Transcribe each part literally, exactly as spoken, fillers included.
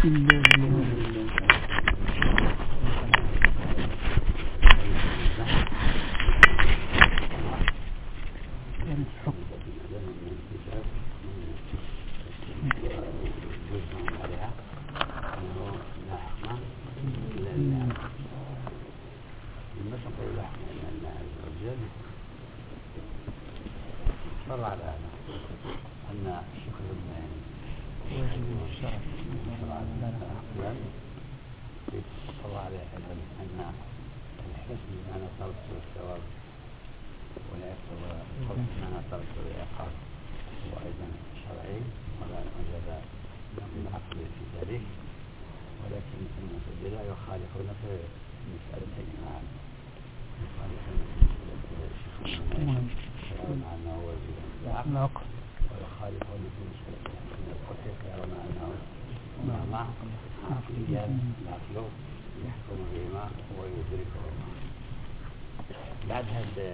بعد هذا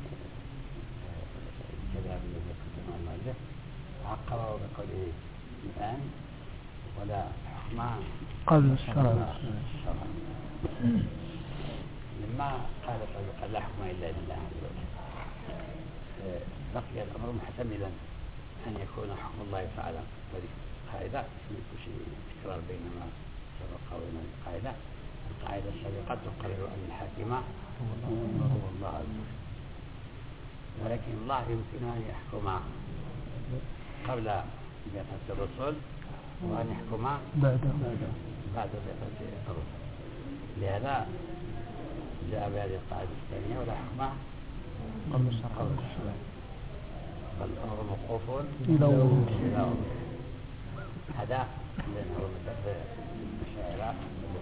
الكلام الذي قدمه المؤلف عقبه بقوله الآن ولا حكم قبل الشرع. لما قال لا حكم إلا لله عز وجل بقي الأمر محتملا أن يكون حكم الله تعالى، وهذه قاعدة يكون شيء تكرار بينما سبق وبين القاعدة. القاعدة السابقة تقرر أن الحاكم هو الله عز وجل، ولكن الله يمكن أن يحكم قبل بعثة الرسل وأن يحكم بعد بعد بعثة الرسل. لهذا جاء بهذه القاعدة الثانية ولا حكم قبل الشرع، بل الأمر موقوف إلى هذا لأنه مذهب المشاعر.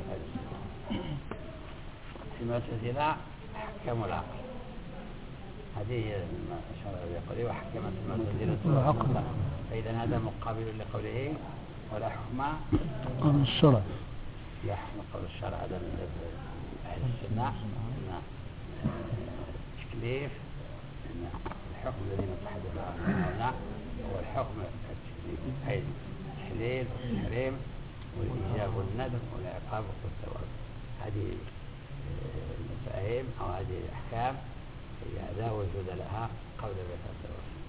في المعتزلة حكموا العقل، هذه هي الشرع يقول وحكمت المعتزلة العقل، فإذا هذا مقابل لقوله ولا حكم قبل الشرع. لا حكم قبل الشرع، هذا مذهب أهل السنة أن التكليف أن الحكم الذي نتحدث عنه هنا هو الحكم التكليفي، أي التحليل والتحريم والإيجاب والندب والعقاب والثواب. هذه المفاهيم أو هذه الأحكام هي لا وجود لها قبل بعثة الرسل.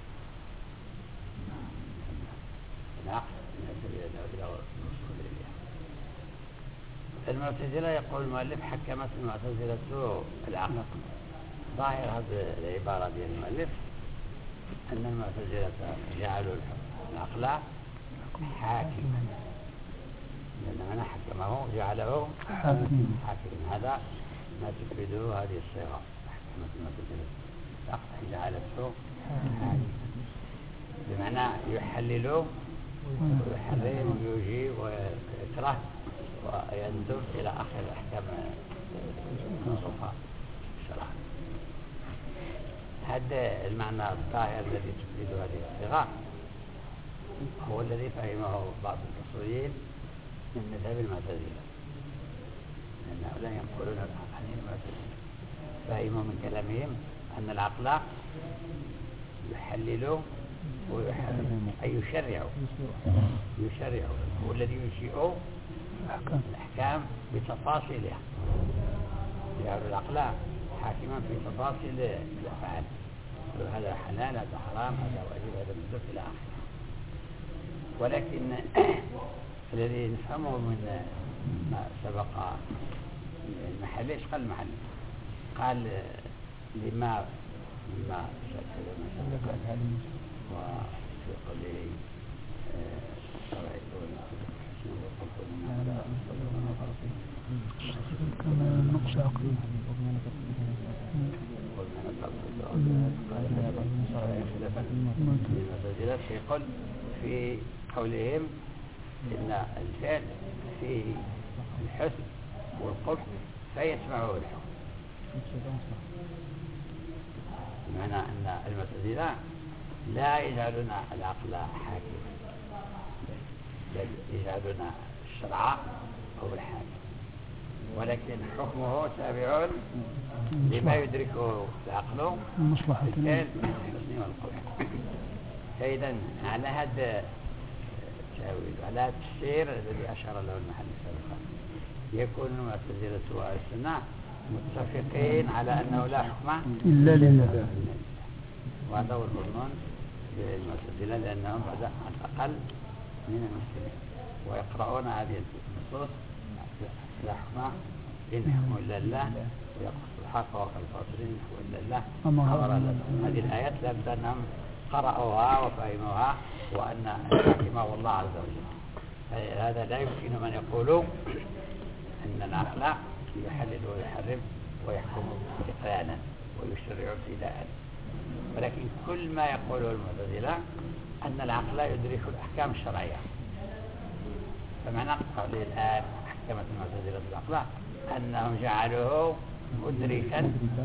العقل إلى الوصول إليها. المعتزلة يقول المؤلف حكمت المعتزلة العقل. ظاهر هذه العبارة ديال المؤلف أن المعتزلة جعلوا العقل حاكما، لأن من حكمه جعله حاكما. هذا ما تفيده هذه الصيغة حكمت المعتزلة العقل جعلته حاكما، بمعنى يحلل ويحرم ويجيب ويكره ويندب إلى آخر الأحكام المنصوصة الشرع. هذا المعنى الظاهر الذي تفيد هذه الصيغة هو الذي فهمه بعض الأصوليين من مذهب المعتزلة، لأن هؤلاء ينقلون عن المعتزلة، فهموا من كلامهم أن العقل يحلل ويحرم أي يشرع يشرع هو الذي ينشئ الأحكام بتفاصيلها، يجعل العقل حاكما في تفاصيل الأفعال، هذا حلال هذا حرام هذا واجب هذا مندوب إلى آخره. ولكن الذي نفهمه من ما سبق المحل ايش قال المحل؟ قال لما لما سبق وفي قوله كما نقص عقلي يقول في قولهم إن الفعل فيه الحسن والقبح فيسمعه الحكم، بمعنى أن المعتزلة لا يجعلون العقل حاكما بل يجعلون الشرع هو الحاكم، ولكن حكمه تابع لما يدركه العقل المصلحة الفعل من الحسن والقبح. فإذا على هذا التأويل وعلى التفسير الذي أشار له المحل سابقا يكون المعتزلة والسنة متفقين على أنه لا حكم إلا لله، وهذا هو المظنون بالمعتزلة لأنهم بعد الأقل من المسلمين ويقرؤون هذه النصوص لا حكم إن حكم إلا الله ويقص الحق وقع الفاصلين إن حكم إلا الله أمر لهم. هذه الآيات لابد أنهم قرأوها وفهموها وأن الحاكم هو الله عز وجل. هذا لا يمكن من يقول أن العقل يحلل ويحرم ويحكم استقلالا ويشرع ابتداء، ولكن كل ما يقوله المعتزلة أن العقل يدرك الأحكام الشرعية. فمعنى قوله الآن حكمت المعتزلة العقل أنهم جعلوه مدركا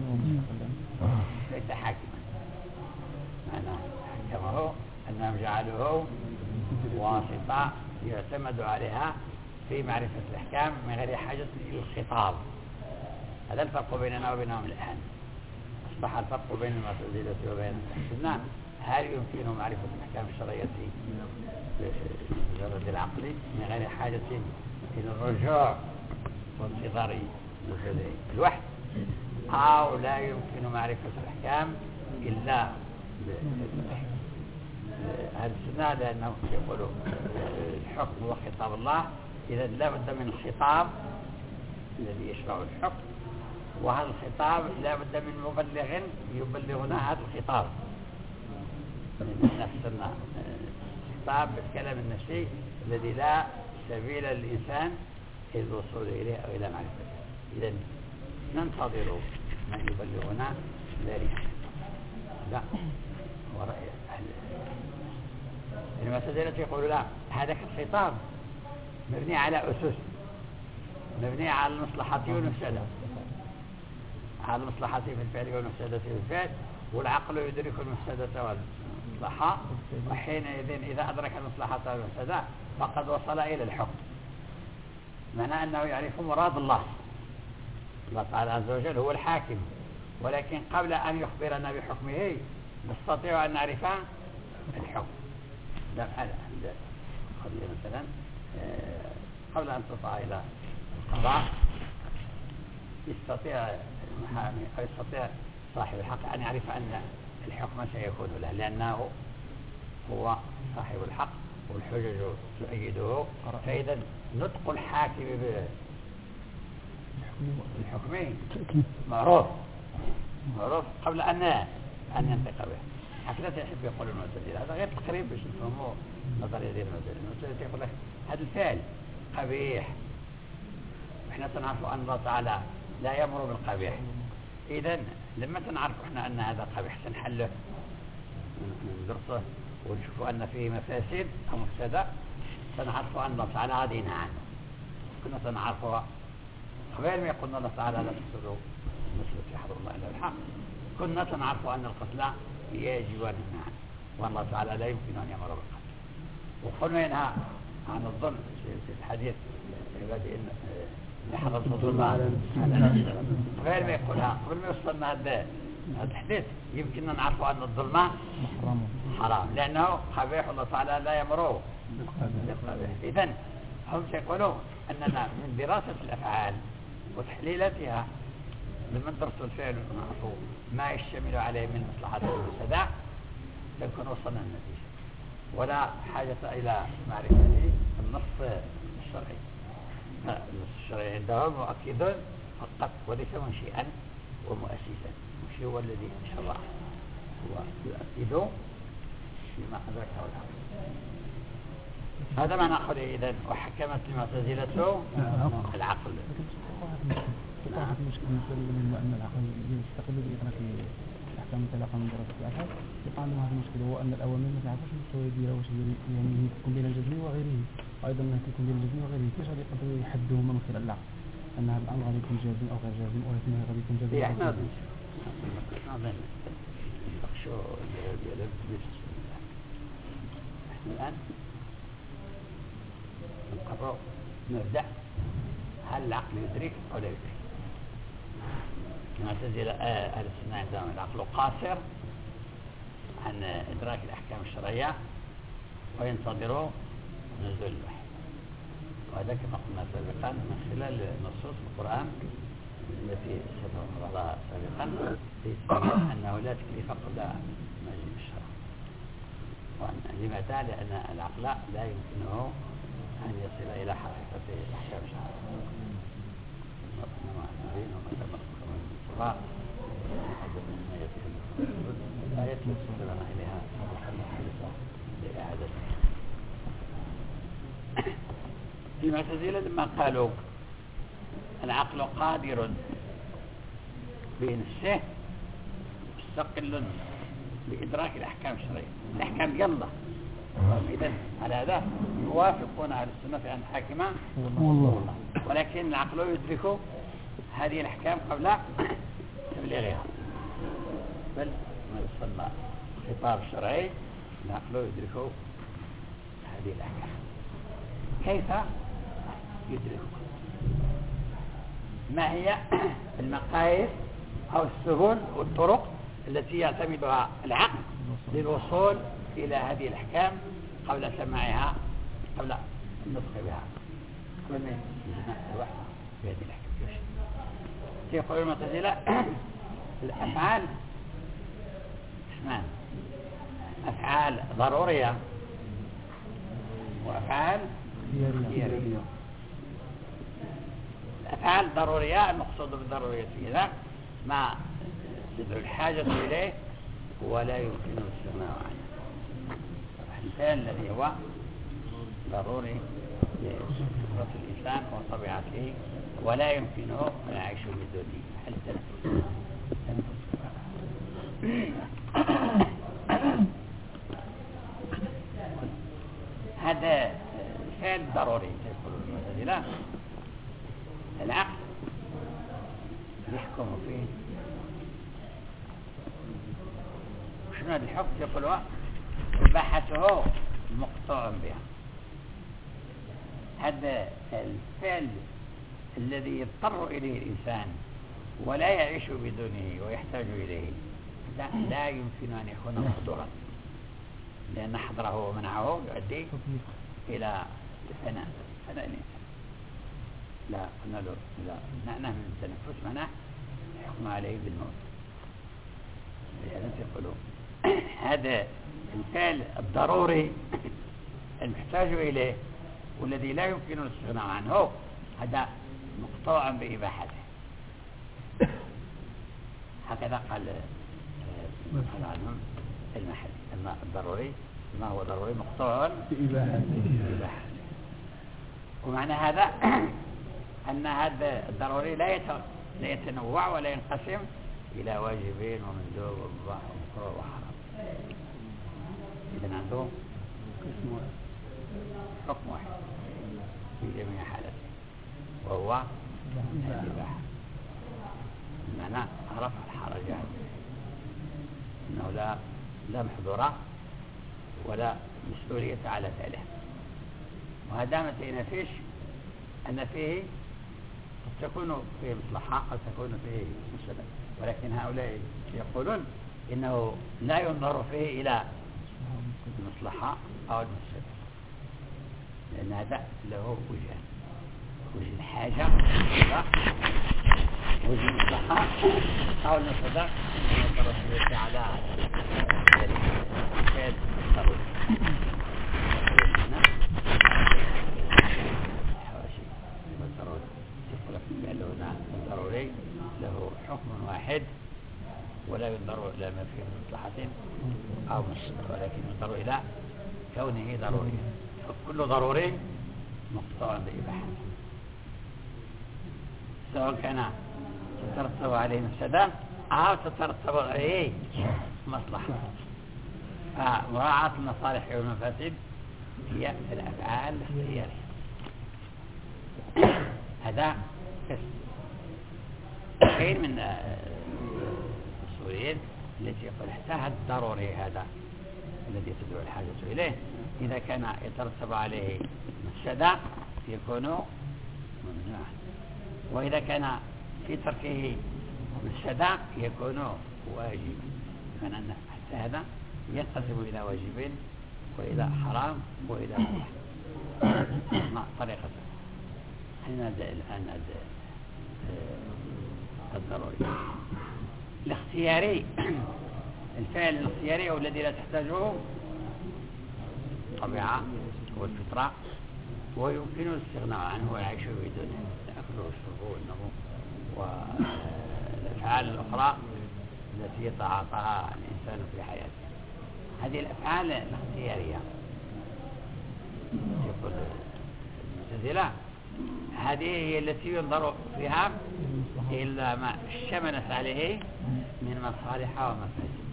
ليس حاكما، معنى حكمه أنهم جعلوه واسطة يعتمد عليها في معرفة الأحكام من غير حاجة إلى الخطاب. هذا الفرق بيننا وبينهم الآن. أصبح الفرق بين المعتزلة وبين السنة هل يمكن معرفة الأحكام الشرعية بمجرد العقل من غير حاجة إلى الرجوع وانتظار نزول الوحي، أو لا يمكن معرفة الأحكام إلا أهل السنة لأنه يقولوا الحكم هو خطاب الله، إذا لا بد من الخطاب الذي يشرع الحكم، وهذا الخطاب لا بد من مبلغ يبلغنا هذا الخطاب. نفسنا الخطاب بالكلام النفسي الذي لا سبيل للإنسان إلى الوصول إليه أو إلى معرفته. إذا ننتظر من يبلغنا ذلك. لا ورأي أهل المعتزلة يقول لا، هذا الخطاب مبني على أسس، مبني على المصلحة والمفسدة، على المصلحة في الفعل والمفسدة في الفعل، والعقل يدرك المفسدة والمصلحة، وحينئذ إذا أدرك المصلحة والمفسدة فقد وصل إلى الحكم، معنى أنه يعرف مراد الله. الله تعالى عز وجل هو الحاكم، ولكن قبل أن يخبرنا بحكمه نستطيع أن نعرف الحكم. لا قضية مثلا قبل أن تطلع إلى القضاء يستطيع المحامي أو يستطيع صاحب الحق أن يعرف أن الحكم سيكون له، لأنه هو صاحب الحق والحجج تؤيده. فإذا نطق الحاكم بالحكم معروف معروف قبل أن أن ينطق به. هكذا يحب يقول المعتزلة، هذا غير تقريب باش نفهموا نظرية ديال المعتزلة. المعتزلة يقول لك هذا الفعل قبيح، احنا تنعرف أن الله تعالى لا يأمر بالقبيح، إذن لما تنعرف احنا أن هذا قبيح سنحله ندرسه ونشوف أن فيه مفاسد أو مفسدة، سنعرف أن الله تعالى غادي ينهى عنه. كنا سنعرفها قبل ما يقولنا الله تعالى لا تقتلوا مثل في حضر الله إلا الحق، كنا سنعرف أن القتل يجب أن ينهى عنه، وأن الله تعالى لا يمكن أن يأمر بالقتل. وقلنا ينهى عن الظلم في الحديث عبادي إن حرمت الظلم على غير ما يقولها قبل ما يوصلنا هذا الحديث يمكننا نعرف أن الظلم حرام لأنه قبيح، الله تعالى لا يأمره بالقبيح. إذن هم يقولوا أننا من دراسة الأفعال وتحليلاتها لما ندرسوا الفعل ونعرفوا ما يشتمل عليه من مصلحة والمفسدة نكون وصلنا النتيجة، ولا حاجة إلى معرفة النص الشرعي. النص الشرعي عندهم مؤكد فقط وليس منشئا ومؤسسا، مش هو الذي شرع، هو يؤكد بما أدركه العقل. هذا ما نقول. إذن وحكمت المعتزلة العقل. نعم. المشكلة بالنسبة أن العقل يستقل بإدراك الأحكام المتعلقة من دراسة الأفعال. يبقى عندنا هذه المشكلة، هو أن الأوامر ما تعرفش مستوى يديرها واش يعني تكون بين الجزم وغيره، وأيضا تكون بين الجزم وغيره. كيفاش غادي يقدروا يحدوهما من خلال العقل؟ أن هذا الأمر غادي يكون جازم أو غير جازم، أو الاثنين غادي يكون جازم. إحنا نظن نقشوا ديال البس. إحنا الآن نقرر نبدأ هل العقل يدرك أو لا يدرك. المعتزلة أهل السنة عندهم العقل قاصر عن إدراك الأحكام الشرعية وينتظروا نزول الوحي. وهذا كما قلنا سابقا من خلال نصوص القرآن التي سبق بعضها سابقا تبين أنه لا تكليف قبل ما يجب الشرع. لماذا؟ لأن العقل لا يمكنه أن يصل إلى حقيقة الأحكام الشرعية. إنما الدين وما تمسك من الصراط ما يتكلم لا يتمسك لنا إليها لإعادة. المعتزلة لما قالوا العقل قادر بنفسه مستقل بإدراك الأحكام الشرعية، الأحكام يلا. إذن على هذا يوافقون على السنة في أن حاكمة والله، ولكن العقل يدرك هذه الأحكام قبل تبليغها، بل ما يسمى الخطاب الشرعي العقل يدرك هذه الأحكام. كيف يدرك؟ ما هي المقاييس أو السبل والطرق التي يعتمدها العقل للوصول إلى هذه الأحكام قبل سماعها، قبل النطق بها، قبل ما يسمع الوحي بهذه الأحكام؟ يقول المعتزلة الأفعال اسمان، أفعال ضرورية وأفعال خيارية. الأفعال ضرورية المقصود بالضرورية هنا ما تدعو الحاجة إليه ولا يمكن الاستغناء عنه. الإنسان الذي هو ضروري لفطرة الإنسان وطبيعته ولا يمكنه أن يعيش بدونه، هل التنفس هذا فعل ضروري يقولون المعتزلة. العقل يحكم فيه. وشنو هذا الحكم؟ يقولوا إباحته مقطوع بها. هذا الفعل الذي يضطر إليه الإنسان ولا يعيش بدونه ويحتاج إليه لا, لا يمكن أن يكون مقدورا، لأن حضره ومنعه يؤدي إلى فناء فناء الإنسان. لا قلنا له لا منعنا من التنفس، منع يحكم عليه بالموت. لأن يقولوا هذا الفعل الضروري المحتاج إليه والذي لا يمكن الاستغناء عنه هذا مقطوع بإباحته. هكذا قال قال عنهم المحل أما الضروري ما هو ضروري مقطوع بإباحته. ومعنى هذا أن هذا الضروري لا لا يتنوع ولا ينقسم إلى واجبين ومندوب ومباح ومكروه وحرام. إذن عنده حكم واحد في جميع حالته وهو الإباحة. بمعنى رفع الحرج عنه، أنه لا لا محظورة ولا مسؤولية على فعله. وهذا ما تنافيش أن فيه قد تكون فيه مصلحة قد تكون فيه مفسدة، ولكن هؤلاء يقولون إنه لا ينظر فيه إلى المصلحة أو المفسدة، لأن هذا له وجهان: وجه الحاجة وجه المصلحة أو المفسدة. ينظر فيه على ذلك الفعل الضروري. الضروري له حكم واحد ولا ينظر إلى ما فيه من مصلحة أو مفسدة، ولكن ينظر إلى كونه ضروريا. فكل ضروري مقطوع بإباحته، سواء كان تترتب عليه مفسدة أو تترتب عليه مصلحة. فمراعاة المصالح والمفاسد هي الأفعال الاختيارية. هذا كثير من الأصوليين التي يقول حتى هذا الضروري هذا الذي تدعو الحاجة إليه إذا كان يترتب عليه مفسدة يكون ممنوعا، وإذا كان في تركه مفسدة يكون واجبا. فأن حتى هذا ينقسم إلى واجبين وإلى حرام وإلى مباح. طريقة هنا الآن الضروري الاختياري. الفعل الاختياري هو الذي لا تحتاجه الطبيعة والفطرة ويمكن الاستغناء عنه والعيش بدونه، الأكل والشرب والنوم والأفعال الأخرى التي يتعاطاها الإنسان في حياته. هذه الأفعال الاختيارية يقول المعتزلة هذه هي التي ينظر فيها إلا ما اشتملت عليه من مصالح ومفاسد.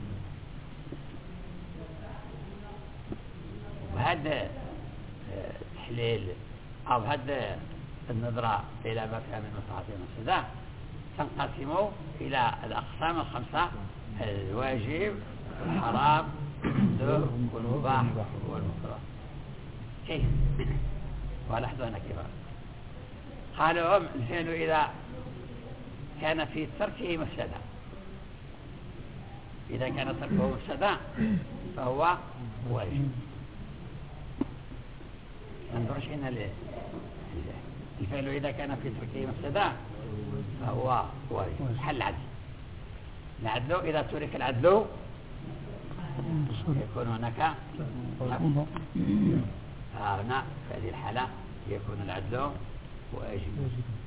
وهذا التحليل أو هذا النظرة إلى ما فيها من مصالح ومفاسد تنقسم إلى الأقسام الخمسة: الواجب والحرام والمباح والمكروه. كيف؟ ولاحظوا هنا كيف قالوا هم الفعل إذا كان في تركه مفسدة، إذا كان تركه مفسدة فهو واجب. ننظرش هنا ليه الفعل إذا كان في تركه مفسدة فهو واجب. حل العدل، العدل إذا ترك العدل يكون هناك هنا في هذه الحالة يكون العدل واجب.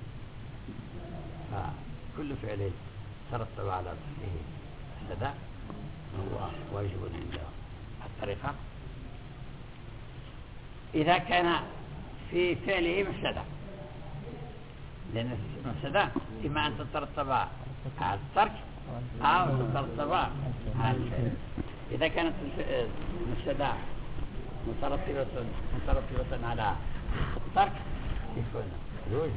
فكل فعل ترتب على تركه مفسدة هو واجب عنده. الطريقة إذا كان في فعله مفسدة، لأن المفسدة إما أن تترتب على الترك أو تترتب على الفعل. إذا كانت المفسدة مترتبة مترتبة على الترك يكون يجوز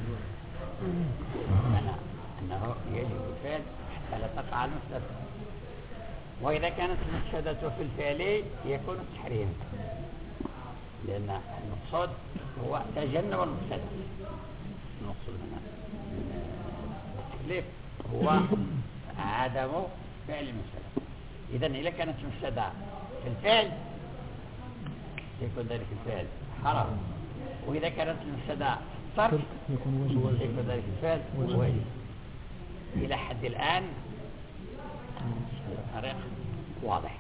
أنه يجب الفعل حتى لا تقع المفسدة. وإذا كانت المفسدة في الفعل يكون التحريم، لأن المقصود هو تجنب المفسدة. المقصود من التكليف هو عدم فعل المفسدة. إذن إذا كانت المفسدة في الفعل يكون ذلك الفعل حرام، وإذا كانت المفسدة في الترك يكون ذلك الفعل واجب. إلى حد الآن الطريق واضح.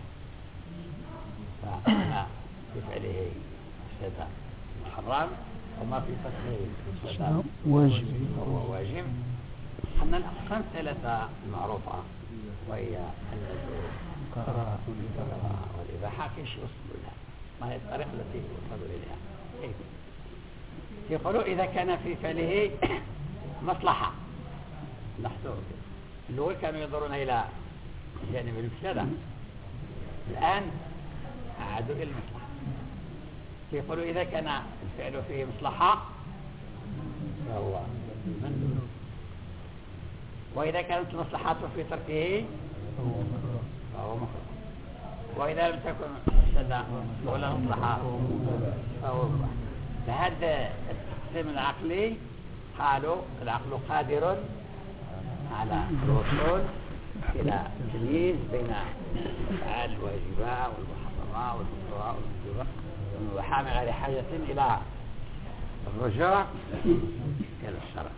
فما في فعله مفسدة حرام وما في تركه مفسدة واجب هو واجب. أن الأقسام الثلاثة المعروفة وهي النزول والإباحة كيش يوصلوا لها، ما هي الطريقة التي يوصلوا إليها؟ كيف؟ يقولوا إذا كان في فعله مصلحة. لاحظوا الأول كانوا ينظرون إلى جانب المفسدة، الآن عادوا إلى المصلحة. يقولوا إذا كان الفعل فيه مصلحة فهو مندوب، وإذا كانت المصلحات في تركه فهو مكروه، وإذا لم تكن مفسدة ولا مصلحة فهو مباح. فهذا التقسيم العقلي قالوا العقل قادر على الوصول إلى تمييز بين الأفعال الواجبة والمحرمة والمكروهة والمندوبة والمباحة من غير حاجة إلى الرجوع إلى الشرع.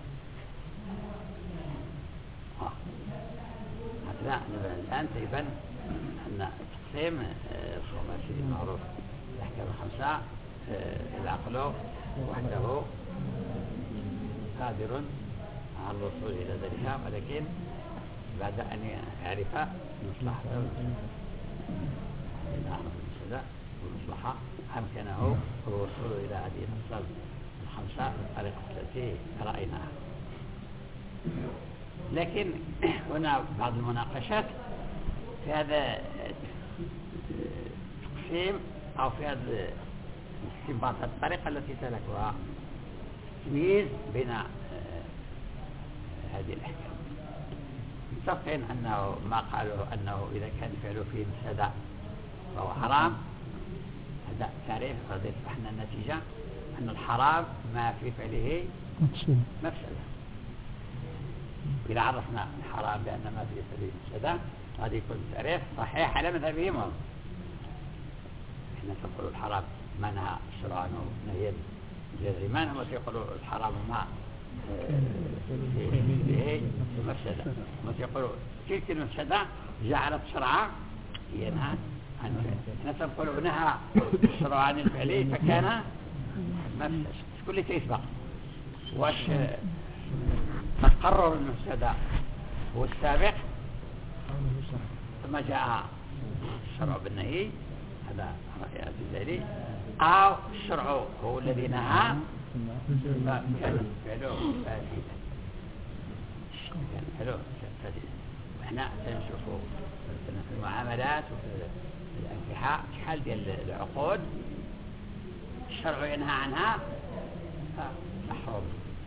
هكذا الآن تبين أن التقسيم الخماسي المعروف الأحكام الخمسة العقل وحده قادر على الوصول إلى ذلك، ولكن بعد أن يعرف المصلحة والمفسدة والمصلحة أمكنه الوصول إلى هذه الأصل الخمسة بالطريقة التي رأيناها. لكن هنا بعض المناقشات في هذا التقسيم أو في هذا الاستنباط الطريقة التي سلكوها تمييز بين هذه الأحكام. متفقين أنه ما قالوا أنه إذا كان فعله فيه مفسدة فهو حرام، هذا تعريف قد يصبحنا النتيجة أن الحرام ما في فعله مفسدة. إذا عرفنا الحرام بأن ما في فعله مفسدة هذا يكون تعريف صحيح على مذهبهم هم. إحنا نقول الحرام منع شرعا نهيا جازمان هم يقولوا الحرام ما فيه مفسدة، هم يقولوا تلك المفسدة جعلت شرعا ينهى عن الفعل. احنا نقولوا نهى الشرع عن الفعل فكان مفسد. كل شيء يسبق واش تقرر المفسدة هو السابق ثم جاء الشرع بالنهي، هذا رأي الجزائري، أو الشرع هو الذي نهى فكان فعله فاسدا، كان فعله فاسدا. وإحنا سنشوفوا في المعاملات وفي الأنكحة شحال ديال العقود الشرع ينهى عنها محروم،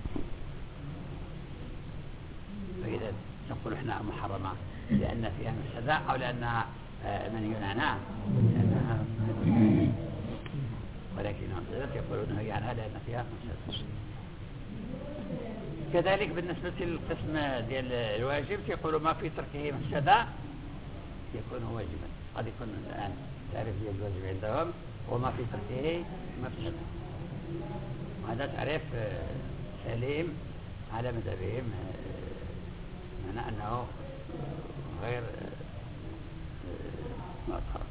فإذا نقول إحنا محرمة لأن فيها مفسدة أو لأنها منهي عنها، ولكن المفسدة يقولون هي عنها لأن فيها مفسدة. كذلك بالنسبة للقسم ديال الواجب يقولوا ما في تركه مفسدة يكون واجبا. قد يكون الآن تعريف ديال الواجب عندهم وما في تركه مفسدة، وهذا تعريف سليم على مذهبهم، معنى أنه غير معترض.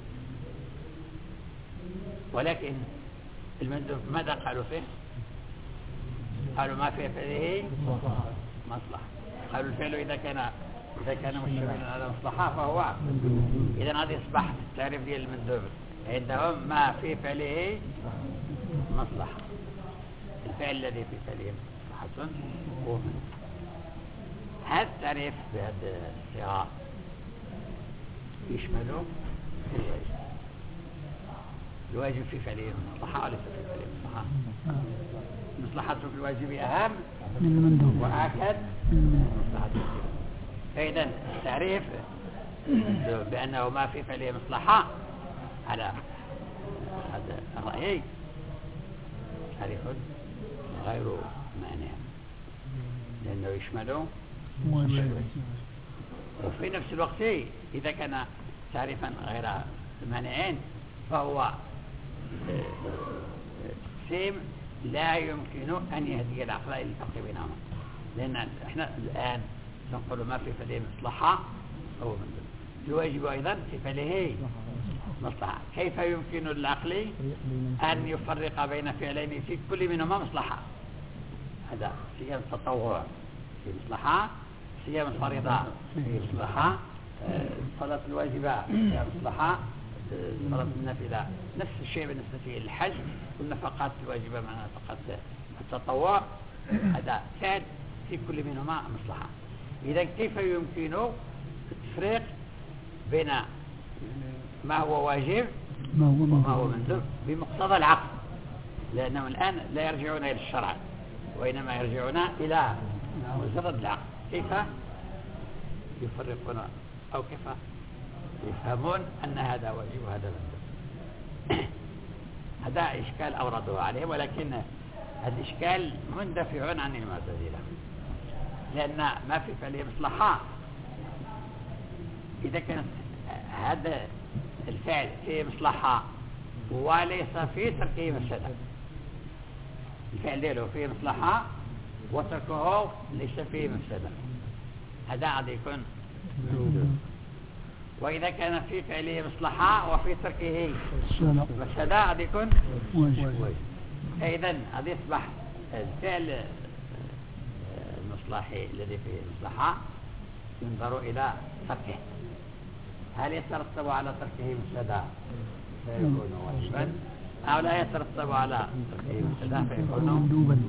ولكن المندوب ماذا قالوا فيه؟ قالوا ما في فعله مصلحة. قالوا الفعل إذا كان إذا كان مشتملا على مصلحة فهو. إذا هذا يصبح التعريف ديال المندوب عندهم ما في فعله مصلحة، الفعل الذي في فعله مصلحة هو من. هذا التعريف بهذه الصيغة يشمل الواجب. الواجب في فعله مصلحة وليس في فعله مصلحة. مصلحة في الواجب أهم من المندوب وأكد من مصلحة. فإذا التعريف بأنه ما في فعله مصلحة على هذا الرأي تعريف غير مانع، لأنه يشمل وفي نفس الوقت إذا كان تعريفا غير مانعين فهو تقسيم لا يمكن أن يهدي العقل إلى الفرق بينهما، لأن احنا الآن نقول ما في فعله مصلحة أو من الواجب أيضا في فعله مصلحة. كيف يمكن للعقل أن يفرق بين فعلين في كل منهما مصلحة؟ هذا صيام التطوع في مصلحة، صيام الفريضة في مصلحة، صلاة الواجبة في مصلحة، صلاة النافلة نفس الشيء بالنسبة للحج والنفقات الواجبة مع نفقات التطوع، هذا كان في كل منهما مصلحة. إذا كيف يمكن التفريق بين ما هو واجب وما هو مندوب بمقتضى العقل؟ لأنهم الآن لا يرجعون إلى الشرع وإنما يرجعون إلى مجرد العقل. كيف يفرقون أو كيف يفهمون أن هذا واجب وهذا مندوب؟ هذا إشكال أورده عليهم، ولكن هذا الإشكال مندفع عن المعتزلة، لأن ما في فعله مصلحة إذا كان هذا الفعل فيه مصلحة وليس فيه تركه مفسدة. الفعل له فيه مصلحة وتركه ليس فيه مفسدة، هذا عاد يكون. وإذا كان في فعله مصلحة وفي تركه مفسدة عاد يكون واجب. إذن هذا يصبح الفعل المصلحي الذي فيه مصلحة ينظر إلى تركه، هل يترتب على تركه مفسدة فيكون واجبا أو لا يترتب على تركه مفسدة فيكون مندوبا.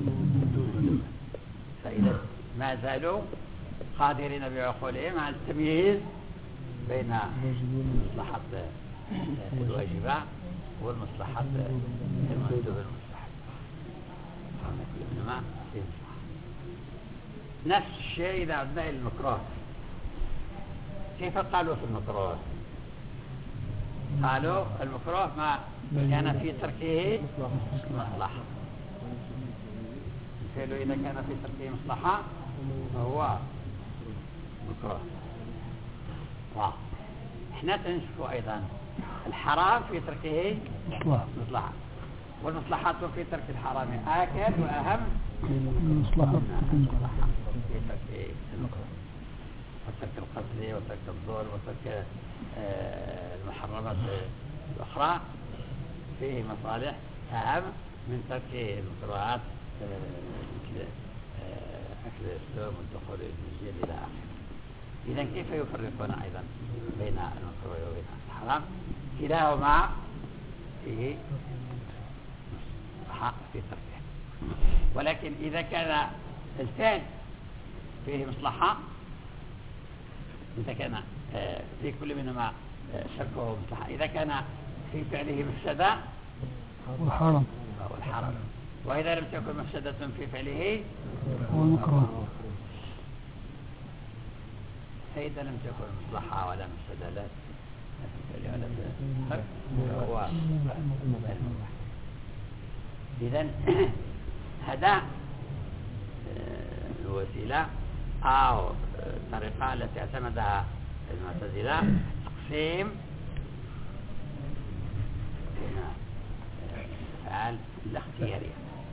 فإذا ما زالوا قادرين بعقولهم على التمييز بين مصلحة الواجبة والمصلحة المندوبة المصلحة. نفس الشيء إذا عدنا إلى المكروه. كيف قالوا في المكروه؟ قالوا المكروه ما كان في تركه مصلحة. الفعل إذا كان في تركه مصلحة فهو مكروه. واو. احنا تنشوف أيضا الحرام في تركه مصلحة. والمصلحات في ترك الحرام آكد وأهم المصلحة في ترك وترك القتل وترك الظلم وترك المحرمات الأخرى فيه مصالح أهم من ترك المكروهات مثل أكل السم والدخول المسجد إلى آخره. إذن كيف يفرقون أيضا بين المكروه وبين الحرام؟ كلاهما فيه مصلحة في تركه، ولكن إذا كان الفعل فيه مصلحة، إذا كان في كل منهما تركه مصلحة، إذا كان في فعله مفسدة والحرام فهو الحرام، وإذا لم تكن مفسدة في فعله هو المكروه. فإذا لم تكن مصلحة ولا مفسدة لا في فعله ولا في ترك فهو إذن هذا الوسيلة أو الطريقة التي اعتمدها المعتزلة تقسيم بين الأفعال الاختيارية.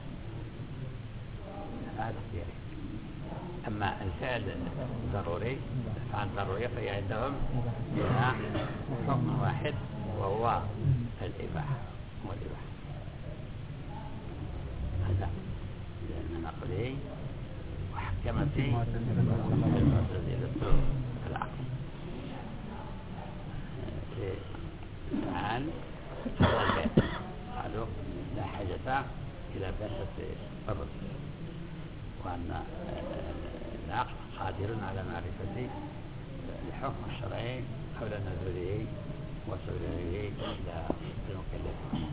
الأفعال الاختيارية، أما الفعل الضروري الأفعال الضرورية فهي عندهم لها حكم واحد وهو الإباحة والإباحة. هذا لأن نقله وحكمت المعتزلة العقل في الأفعال والبيت، قالوا لا حاجة إلى بحث الرد، وأن العقل قادر على معرفة الحكم الشرعي حول نزوله وسبيله إلى المكلف.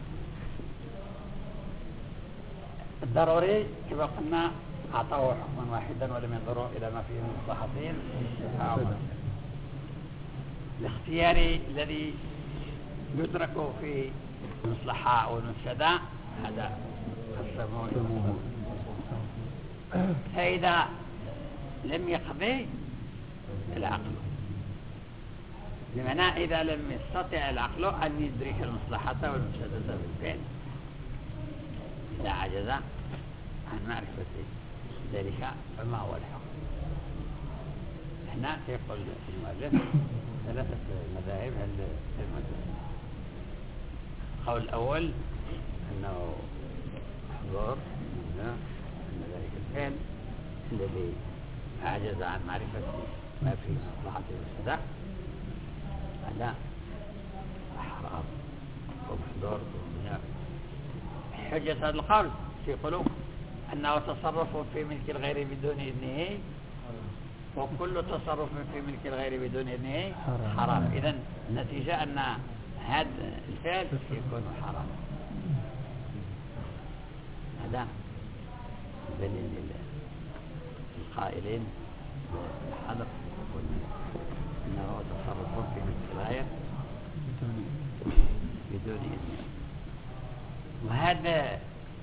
الضروري كما قلنا أعطوه حكما واحدا ولم ينظروا إلى ما فيه من مصلحتين. الاختياري الذي يدرك في المصلحة والمفسدة هذا قسموه، فإذا لم يقضي العقل، بمعنى إذا لم يستطع العقل أن يدرك المصلحة والمفسدة بالفعل، إذا عجز عن معرفة ذلك فما هو الحكم؟ هنا يقول المؤلف ثلاثة مذاهب المعتزلة. القول الأول أنه حضور أن ذلك الفعل الذي عجز عن معرفة ما في مصلحة المفسدة هذا حرام ومحظور وممنوع. حجة هذا القول يقولوا أنه تصرف في ملك الغير بدون إذنه، وكل تصرف في ملك الغير بدون إذنه حرام. إذن النتيجة أن هذا الفعل يكون حرام. هذا دليل القائلين بالحظر أنه تصرف في ملك الغير بدون إذنه، وهذا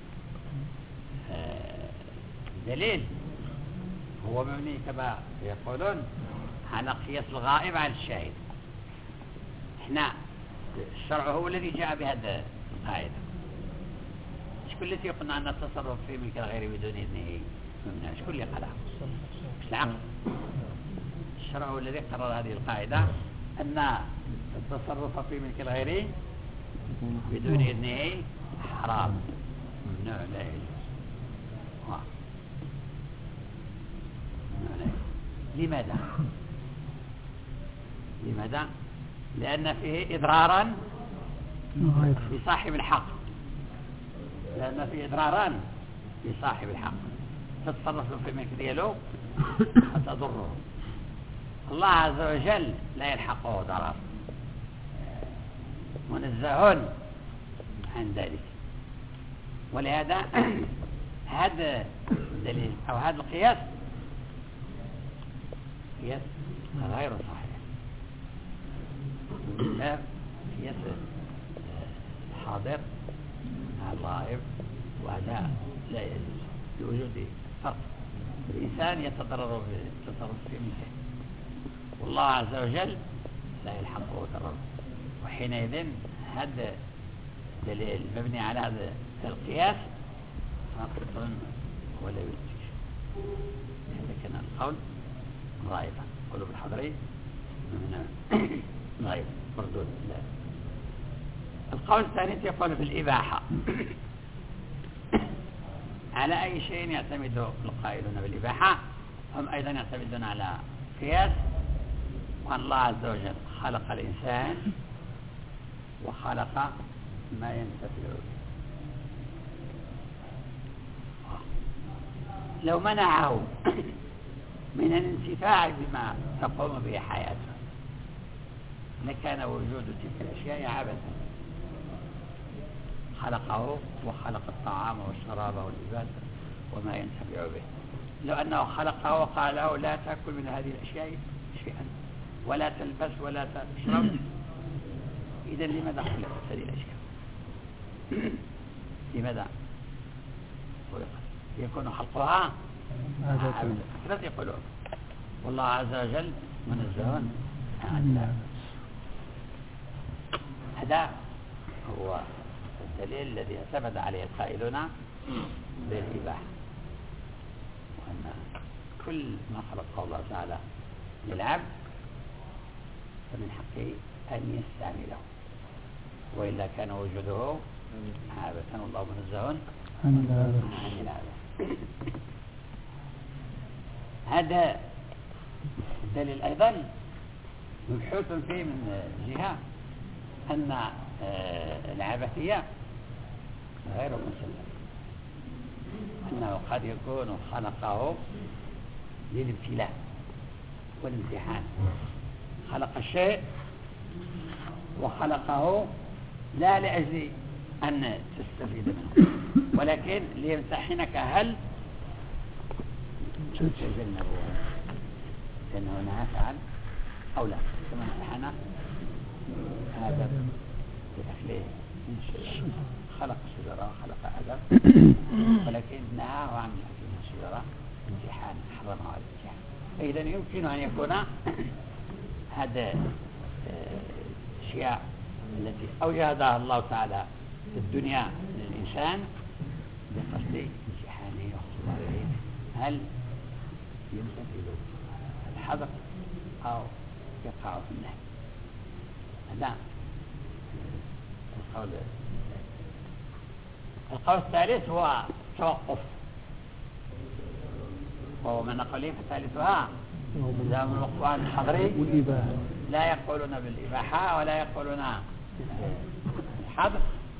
دليل هو مبني كما يقولون على قياس الغائب على الشاهد. احنا الشرع هو الذي جاء بهذا القاعدة. شكون التي قلنا أن التصرف في ملك الغير بدون إذنه ممنوع؟ شكون اللي قالها؟ العقل. الشرع هو الذي قرر هذه القاعدة أن التصرف في ملك الغير بدون إذنه حرام ممنوع لا يجوز. لماذا؟ لماذا؟ لأن فيه إضرارا بصاحب الحق، لأن فيه إضرارا بصاحب الحق، تتصرف في الملك دياله فتضره. الله عز وجل لا يلحقه ضرر، منزه عن ذلك. ولهذا هذا الدليل أو هذا القياس قياس غير صحيح، قياس حاضر مع الغائب، وهذا لا يجوز لوجود فرق. الإنسان يتضرر بالتصرف في ملكه، والله عز وجل لا يلحقه ضرر، وحينئذ هذا دليل مبني على هذا القياس ساقط ولا يلتش، هذا كان القول غائبا، قلوب الحضري غائب مردود. لا. القول الثالث يقول بالإباحة. على أي شيء يعتمد القائلون بالإباحة؟ هم أيضا يعتمدون على قياس، وأن الله عز وجل خلق الإنسان وخلق ما ينتفع به. لو منعه من الانتفاع بما تقوم به حياته لكان وجود تلك الأشياء عبثا. خلقه وخلق الطعام والشراب واللباس وما ينتفع به. لو أنه خلقه وقال له لا تأكل من هذه الأشياء شيئا ولا تلبس ولا تشرب، إذن لماذا خلقت هذه الأشياء؟ لماذا خلقت؟ يكون خلقها عبثا. ثلاث يقولون والله عز وجل منزه عن العبث. هذا هو الدليل الذي اعتمد عليه القائلون بالإباحة، وأن كل ما خلقه الله تعالى للعبد فمن حقه أن يستعمله، وإلا كان وجوده عابثا والله منزه عن العبث. هذا الدليل أيضا مبحوث فيه من جهة أن العبثية غير مسلم، أنه قد يكون خلقه للابتلاء والامتحان. خلق الشيء وخلقه لا لأجل أن تستفيد منه، ولكن ليمتحنك هل تتجنبه لأنه نهاك عن أو لا. كما امتحن آدم بأكله من الشجرة، خلق الشجرة وخلق آدم ولكن نهاه عن الأكل من الشجرة امتحان، حرمه على الامتحان. فإذا يمكن أن يكون هذا الأشياء التي أوجدها الله تعالى في الدنيا للإنسان بقصد امتحانه واختباره هل يمتثل الحظر أو يقع في النهي. هذا القول. القول الثالث هو التوقف، وهو من قولهم ثالثها إذا من الوقف عن الحظر لا يقولون بالإباحة ولا يقولون الحظر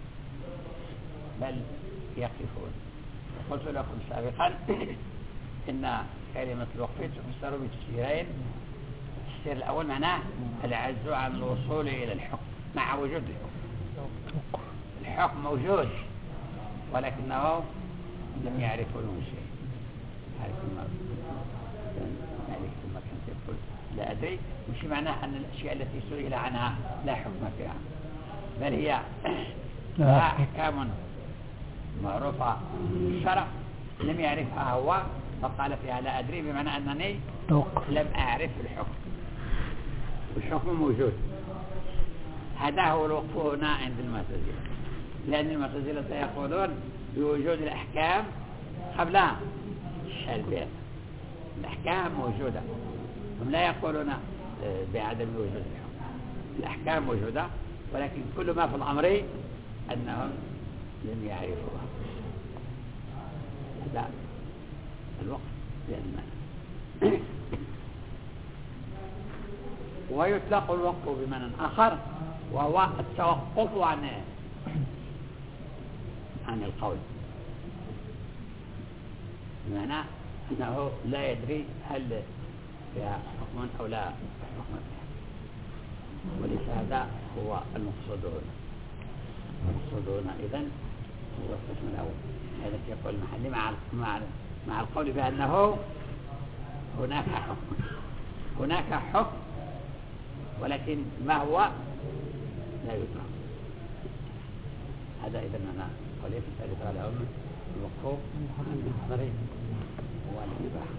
بل يقفون. قلت لكم سابقا إن كلمة الوقف تفسر بتفسيرين. التفسير الأول معناه العجز عن الوصول إلى الحكم مع وجود الحكم. الحكم موجود ولكنه لم يعرفوا له شيء. عارف ما يعني ثم كان يقول لا أدري، مش معناه أن الأشياء التي سئل عنها لا حكم فيها، بل هي لها أحكام معروفة في الشرع لم يعرفها هو فقال فيها لا أدري، بمعنى أنني لم أعرف الحكم والحكم موجود. هذا هو الوقف هنا عند المعتزلة، لأن المعتزلة يقولون بوجود الأحكام قبل الشرع. الأحكام موجودة، هم لا يقولون بعدم وجود الحكم. الأحكام موجودة ولكن كل ما في الأمر أنهم لم يعرفوها. هذا الوقف لأن ويطلق الوقف بمعنى آخر وهو التوقف عن عن القول، بمعنى أنه لا يدري هل فيها حكم أو لا حكم فيها. وليس هذا هو المقصود هنا. المقصود هنا إذن هو القسم الأول، هذا يقول المحلي مع مع مع القول بأنه هناك حكم هناك حكم ولكن ما هو لا يدرك. هذا إذن أنا قولي في الثالثة الأول الوقوف عن الحظر والإباحة.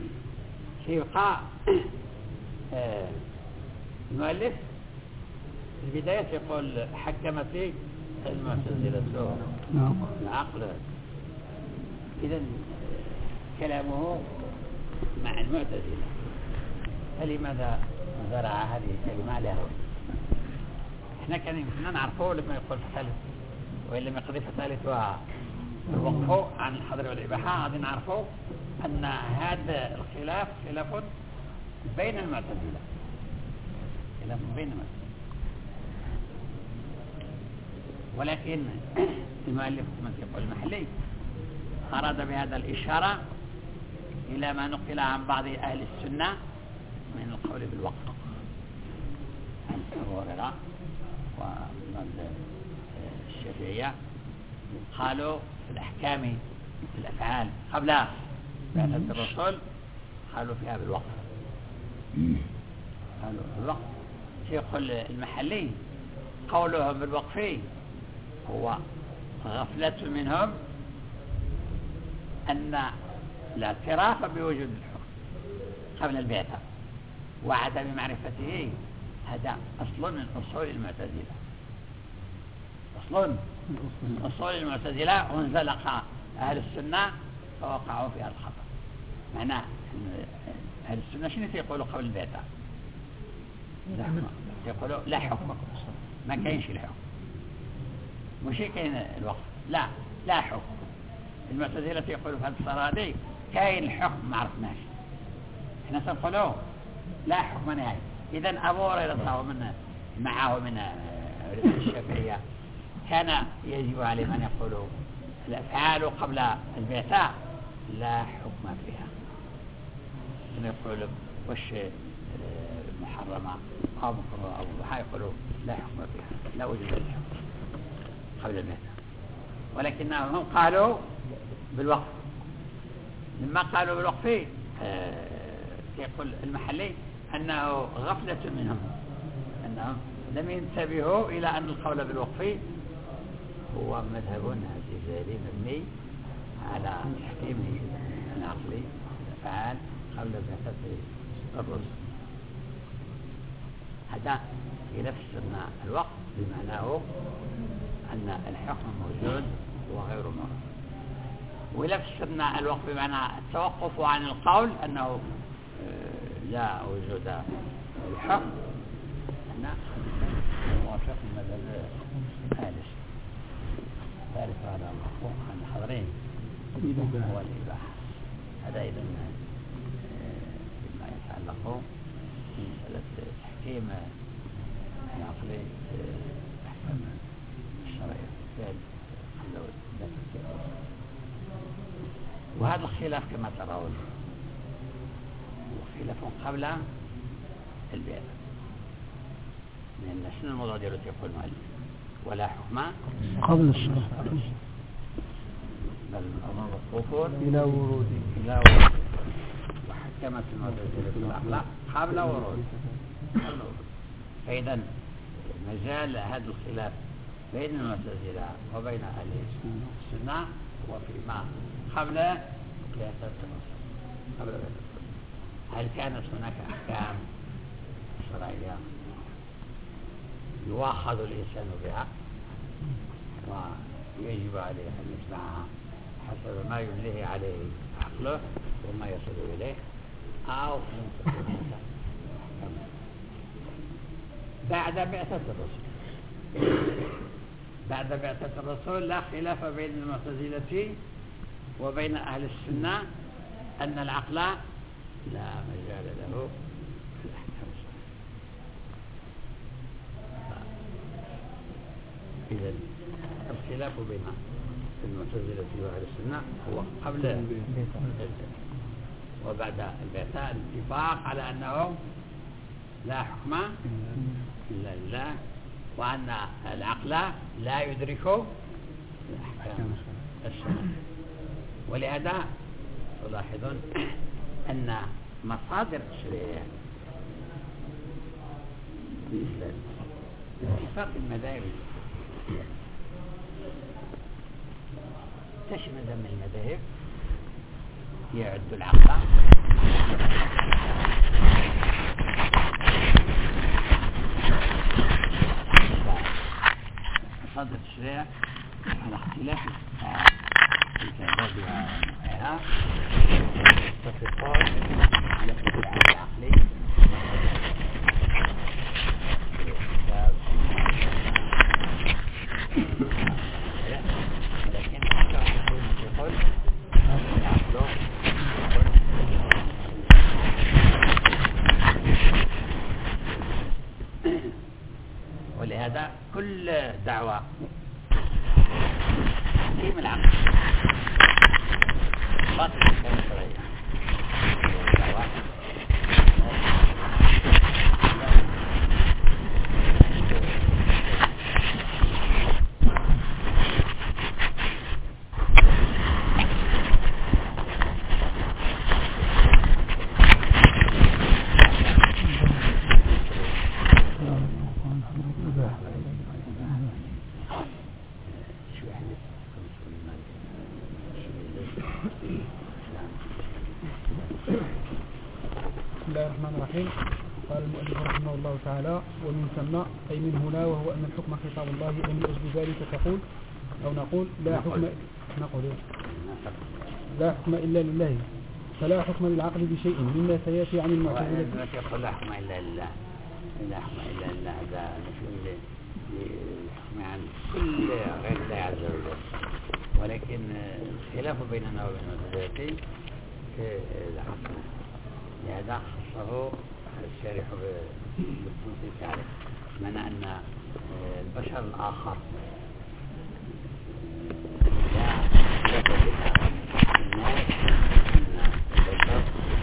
سيبقى آه المؤلف البداية يقول حكمت المعتزلة العقل. إذا كلامه مع المعتزلة، فلماذا زرع هذه الكلمة له؟ احنا كان يمكننا نعرفه لما يقول في الثالث، وإن لم يقضي في الثالث ووقفه عن الحظر والإباحة، غادي نعرفه أن هذا الخلاف خلاف بين المعتزلة، خلاف بين المعتزلة. ولكن المؤلف كما يقول المحلي أراد بهذا الإشارة إلى ما نقل عن بعض أهل السنة من القول بالوقف، عن أبو هريرة ومن الشافعية قالوا في الأحكام في الأفعال قبل بعثة الرسول قالوا فيها بالوقف، قالوا بالوقف. يقول المحلي قولهم بالوقف هو غفلة منهم أن الاعتراف بوجود الحكم قبل البعثة وعدم معرفته هذا أصل من أصول المعتزلة، أصل من أصول المعتزلة، وانزلق أهل السنة فوقعوا في الخطأ. معناه أهل السنة شنو يقولوا قبل البعثة؟ يقولوا لا حكم، ما كاينش الحكم، مش كاين الوقف، لا لا حكم. المعتزلة يقولوا في هذه الصورة هذه كاين الحكم ما عرفناش، احنا سنقولوا لا حكم نهائي. إذا أبو هريرة ومن معه من الشافعية كان يجب عليهم أن يقولوا الأفعال قبل البعثة لا حكم فيها، أن يقولوا وش محرمة أو مكروه أو مباح يقولوا لا حكم فيها، لا وجود الحكم قبل البعثة. ولكنهم قالوا بالوقف. لما قالوا بالوقف آه يقول المحلي أنه غفلة منهم، أنهم لم ينتبهوا إلى أن القول بالوقف هو مذهب اعتزالي مبني على تحكيم العقل الأفعال قبل بعثة الرسل. هذا في نفس الوقت بمعناه أن الحكم موجود وغير موجود، ولبسنا الوقت بمعنى التوقف عن القول أنه لا وجود الحكم، أن موافق المذهب الثالث ثالث هذا المحقوق عن الحضرين هو الإباحة. هذا إذا ما يتعلق بمسألة تحكيم العقل أحكام الشرعية. وهذا الخلاف كما ترون خلاف قبل البعثة، لأن شنو الموضوع ديالو يقول المؤلف ولا حكم قبل الشرع، بل الوقوف إلى ورود إلى ورود وحكمت المعتزلة العقل قبل ورود. فإذا مجال هذا الخلاف بين المعتزلة وبين أهل السنة هو فيما قبل بعثة الرسول. قبل بعثة الرسول هل كانت هناك أحكام شرعية يواخذ الإنسان بها ويجب عليه أن يتبعها حسب ما يمليه عليه عقله وما يصل إليه، أو لم تكن هناك أحكام بعد بعثة الرسول؟ بعد بعثة الرسول لا خلاف بين المعتزلة وبين أهل السنة أن العقل لا مجال له في الأحكام الشرعية. إذن الخلاف بين المعتزلة وأهل السنة هو قبل البعثة وبعد البعثة الاتفاق على أنه لا حكم إلا لله، وأن العقل لا يدرك الأحكام الشرعية. ولهذا تلاحظون أن مصادر الشريعة بالإسلام اتفاق المذاهب تشمل من المذاهب يعد العقل مصادر التشريع على اختلاف الكتاب ونوعها يتفقان على التبعات العقلي ولكن أكثر يقول العقل ولهذا كل دعوة تحكيم العقل باطل كما شرعية دعوة قال المؤلف رحمه الله تعالى: ومن ثم أي من هنا، وهو أن الحكم خطاب الله، أي من أجل ذلك تقول أو نقول لا حكم نقول لا حكم إلا لله، فلا حكم للعقل بشيء مما سيأتي عن المعتزلة. يقول لا حكم إلا لله، لا حكم إلا لله، هذا نفي للحكم عن كل غير الله عز وجل، ولكن الخلاف بيننا وبين المعتزلة في العقل، لهذا خصه الشارح بالتنصيص عليه، بمعنى أن البشر الآخر لا يقبل الناس أن البشر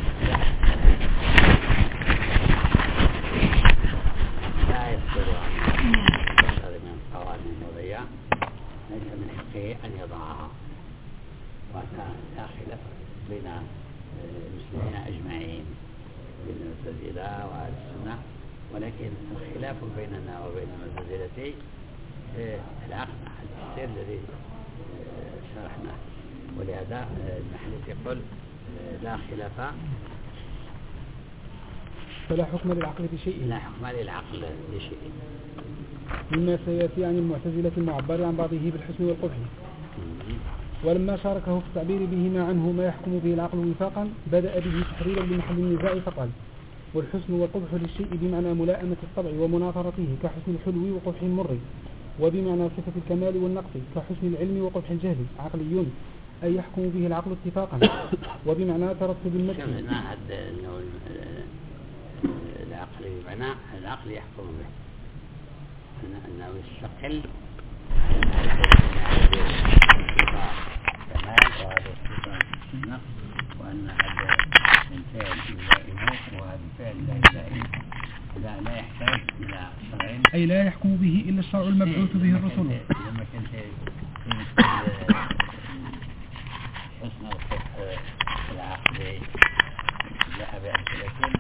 لا يصدر عن البشر من قوانين وضعية ليس من حقه أن يضعها، وهذا لا خلاف بين المسلمين أجمعين بين المعتزلة وأهل السنة، ولكن الخلاف بيننا وبين المعتزلة العقل التفسير الذي شرحناه، ولهذا المحلي يقول لا خلاف فلا حكم للعقل بشيء لا حكم للعقل بشيء مما سيأتي عن المعتزلة المعبر عن بعضه بالحسن والقبح. ولما شاركه في التعبير بهما عنه ما يحكم به العقل وفاقا بدأ به تحريرا لمحل النزاع فقال: والحسن والقبح للشيء بمعنى ملائمة الطبع ومناظرته كحسن الحلو وقبح المر، وبمعنى صفة الكمال والنقص كحسن العلم وقبح الجهل عقلي أي يحكم به العقل اتفاقا، وبمعنى ترتب المدح. شفنا هذا العقل بمعنى العقل يحكم به أنه يستقل كمال وهذا الصفة النقص، وأن هذا الفعل يلائمه وهذا الفعل لا يلائم، لا لا يحتاج إلى شرع أي لا يحكم به إلا الشرع المبعوث به الرسول. لما كنت حسن القبح العقل جاء بأمثلة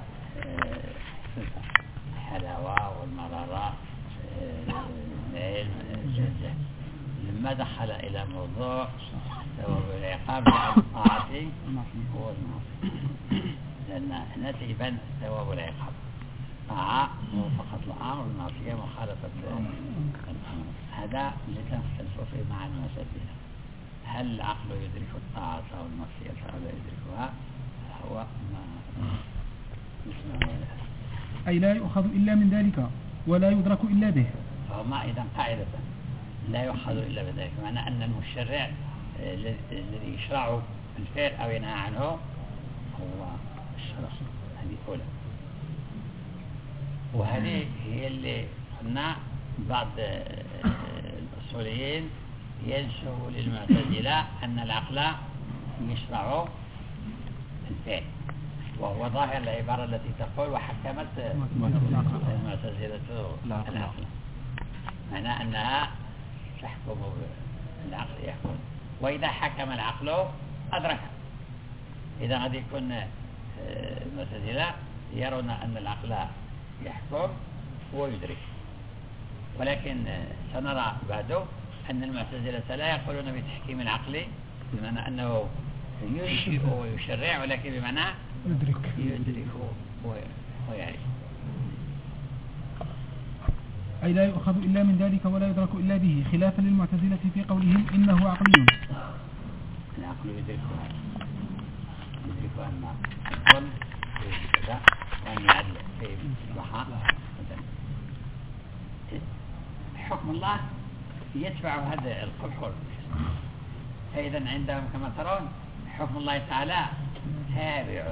الحلاوة والمرارة العلم الجهل. لما دخل إلى موضوع ثواب العقاب على الطاعة هو المعصية، لأن هنا تبان ثواب العقاب طاعة موافقة الأمر، المعصية مخالفة الأمر. هذا اللي تنختلف فيه مع المعتزلة، هل العقل يدرك الطاعة أو المعصية أو لا يدركها؟ هو ما اسمه أي لا يؤخذ إلا من ذلك ولا يدرك إلا به. فما إذا قاعدة لا يؤخذ إلا بذلك، معنى أن المشرع الذي يشرع الفعل أو ينهى عنه هو الشرع. هذه أولى، وهذه هي اللي قلنا بعض الأصوليين ينسوا للمعتزلة أن العقل يشرع الفعل، وهو ظاهر العبارة التي تقول وحكمت المعتزلة العقل، معنى أنها تحكم العقل يحكم، وإذا حكم العقل أدرك. إذا قد يكون المعتزلة يرون أن العقل يحكم ويدرك، ولكن سنرى بعده أن المعتزلة لا يقولون بتحكيم العقل بمعنى أنه ينشئ ويشرع، ولكن بمعنى يدرك يدرك ويعرف. أي لا يؤخذ إلا من ذلك ولا يدرك إلا به، خلافا للمعتزلة في قولهم إنه عقلي. العقل يدركها يدرك أن الظن كذا وأن يعدل في مصلحة. حكم الله يتبع هذا القبح والحسن، فإذا عندهم كما ترون حكم الله تعالى تابع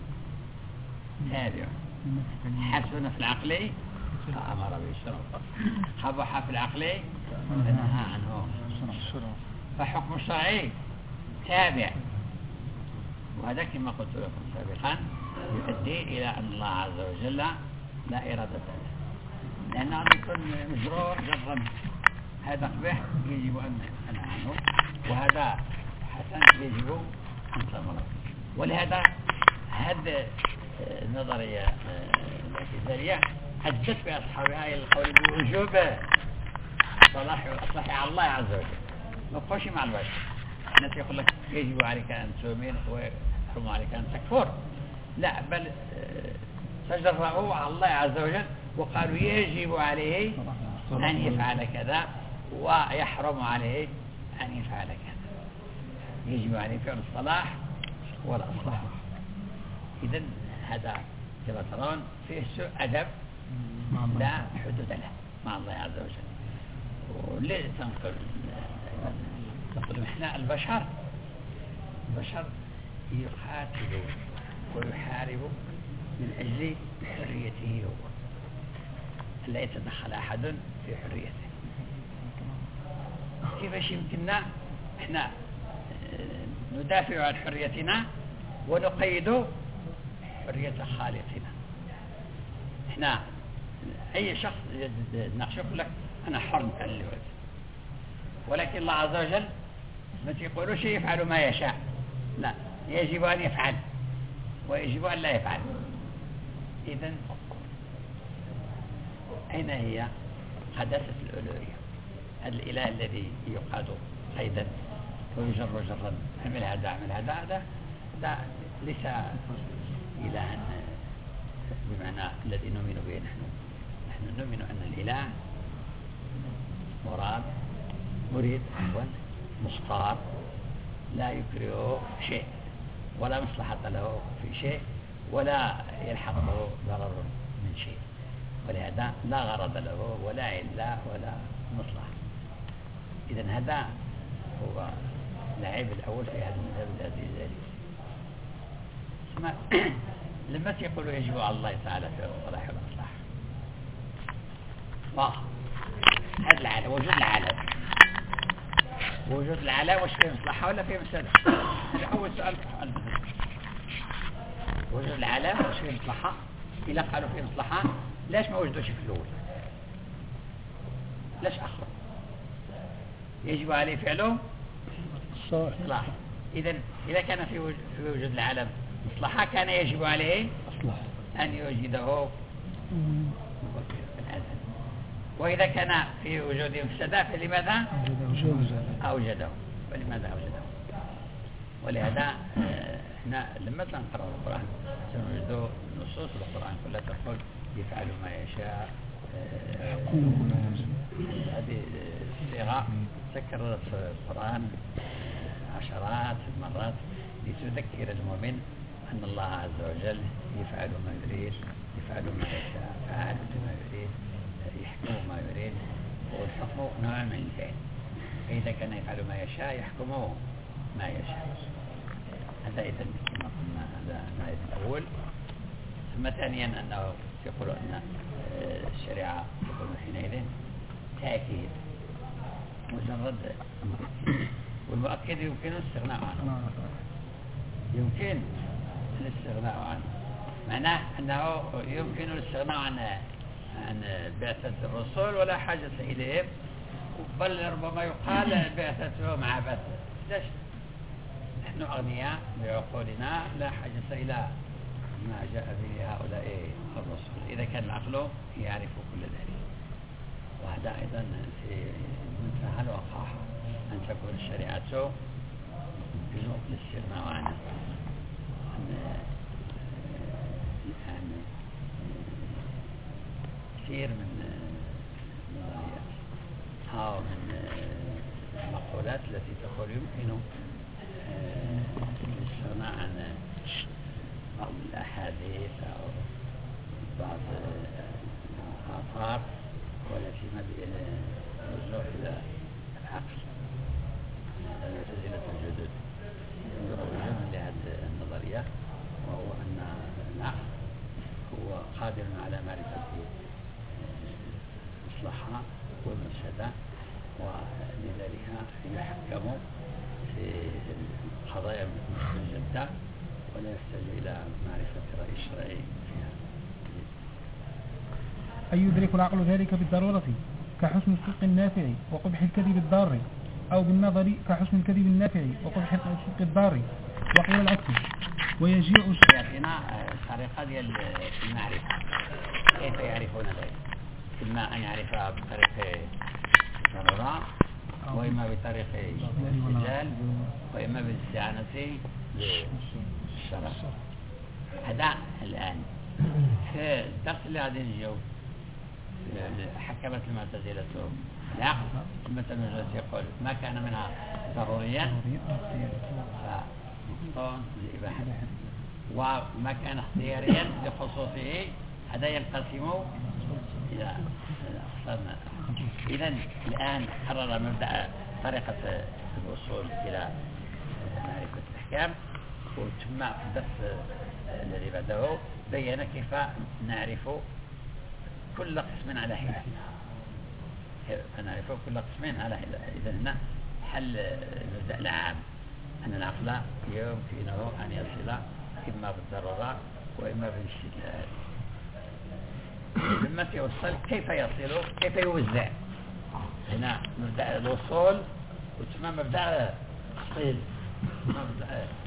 تابع حسن في العقل فأمر بالشرع، قبح في العقل فنهى عنه، فحكم الشرعي تابع. وهذا كما قلت لكم سابقا يؤدي إلى أن الله عز وجل لا إرادة له، لأنه يكون مجرور جرا، هذا قبح يجب أن ننهى عنه، وهذا حسن يجب أن تأمر. ولهذا هذه النظرية الاعتزالية أدت بأصحابها إلى القول بوجوب صلاح صلاح على الله عز وجل، ما تخشي مع البشر. الناس يقول لك يجب عليك أن تؤمن ويحرم عليك أن تكفر، لا، بل تجرؤوا على الله عز وجل وقالوا يجب عليه أن يفعل كذا ويحرم عليه أن يفعل كذا، يجب عليه فعل الصلاح ولا الصلاح. إذن هذا كما ترون فيه سوء أدب لا حدود له مع الله عز وجل. وليه تنقل نقول إحنا البشر البشر يقاتل ويحارب من أجل حريته هو، لا يتدخل أحد في حريته. كيفاش يمكننا إحنا ندافع عن حريتنا ونقيد حرية خالقنا؟ إحنا أي شخص نقش يقول لك أنا حر نفعل اللي ولد، ولكن الله عز وجل ما تقولوش يفعل ما يشاء، لا، يجب أن يفعل ويجب أن لا يفعل. إذن أين هي قداسة الألوهية؟ الإله الذي يقاد قيدا ويجر جرا، اعمل هذا اعمل هذا، هذا ده ليس إلها بمعنى الذي نؤمن به نحن. نحن نؤمن أن الإله مراد مريد عفوا مختار، لا يكره شيء ولا مصلحة له في شيء ولا يلحقه ضرر من شيء، ولهذا لا غرض له ولا علة ولا مصلحة. إذن هذا هو العيب الأول في هذا المذهب الاعتزالي. لما يقولوا يجب على الله تعالى في الصلاح والإصلاح، واضح هذا العالم، وجود العالم وجود العالم واش فيه مصلحة ولا فيه مفسدة؟ هذا أول سؤال. وجود العالم واش فيه مصلحة؟ إلا قالوا فيه مصلحة ليش ما وجدوش في الأول؟ ليش أخر يجب عليه فعله صلاح؟ إذا إذا كان في وجود العالم مصلحة كان يجب عليه أن يوجده في الأزل، وإذا كان في وجود مفسدة فلماذا أوجده؟ ولماذا أوجده؟ ولهذا احنا لما نقرأ القرآن سنجد نصوص القرآن كلها تقول يفعل ما يشاء. هذه الصيغة تكررت في القرآن عشرات المرات لتذكر المؤمن أن الله عز وجل يفعل ما يريد، يفعل ما يشاء، فعال ما يريد، يحكم ما يريد، والحكم نوع من الفعل. فإذا كان يفعل ما يشاء يحكم ما يشاء. هذا إذا كما قلنا هذا الآية الأول. ثم ثانيا أنه يقول أن الشريعة تكون حينئذ تأكيد مجرد، والمؤكد يمكن الاستغناء عنه، يمكن الاستغناء عنه، معناه أنه يمكن الاستغناء عن عن بعثة الرسول ولا حاجة إليهم، بل ربما يقال بعثته مع بعثة. ليش؟ نحن أغنياء بعقولنا لا حاجة إلى ما جاء به هؤلاء الرسل، إذا كان العقل يعرف كل ذلك. وهذا أيضا في منتهى الوقاحة أن تكون الشريعة يمكن الاستغناء عنها، يعني كثير من النظريات أو من المقولات التي تقول يمكن الاستغناء عن بعض الأحاديث أو بعض الآثار والاعتماد إلى الرجوع إلى العقل. المعتزلة الجدد يروجون لهذه النظرية، وهو أن العقل هو قادر على معرفة المصلحة والمفسدة، ولذلك يحكم في القضايا الجادة ولا يحتاج إلى معرفة الرأي الشرعي فيها. أي يدرك العقل ذلك بالضرورة كحسن الصدق النافع وقبح الكذب الضار، أو بالنظر كحسن الكذب النافع وقبح الصدق الضار، وقيل العكس. ويجيء يعطينا طريقة ديال المعرفة، كيف يعرفون ذلك؟ إما أن يعرفها بطريق الضرورة، وإما بطريق الاستدلال، وإما بالاستعانة بالشرع. هذا الآن في الدرس اللي غادي نجيو حكمت المعتزلة العقل، المعتزلة يقول ما كان منها ضروريا فمقطوع بالإباحة، وما كان اختياريا لخصوصه هذا ينقسم إلى أقسام. إذن الآن قرر مبدأ طريقة الوصول إلى معرفة الأحكام، وثم في الدرس الذي بعده بين كيف نعرف كل قسم على حدة، نعرف كل قسم على حدة. إذن هنا حل المبدأ العام أن العقل يمكنه أن يصل إما بالضرورة وإما بالاستدلال. لما يوصل كيف يصل، كيف يوزع. هنا مبدأ الوصول وثم مبدأ التصيل، مبدأ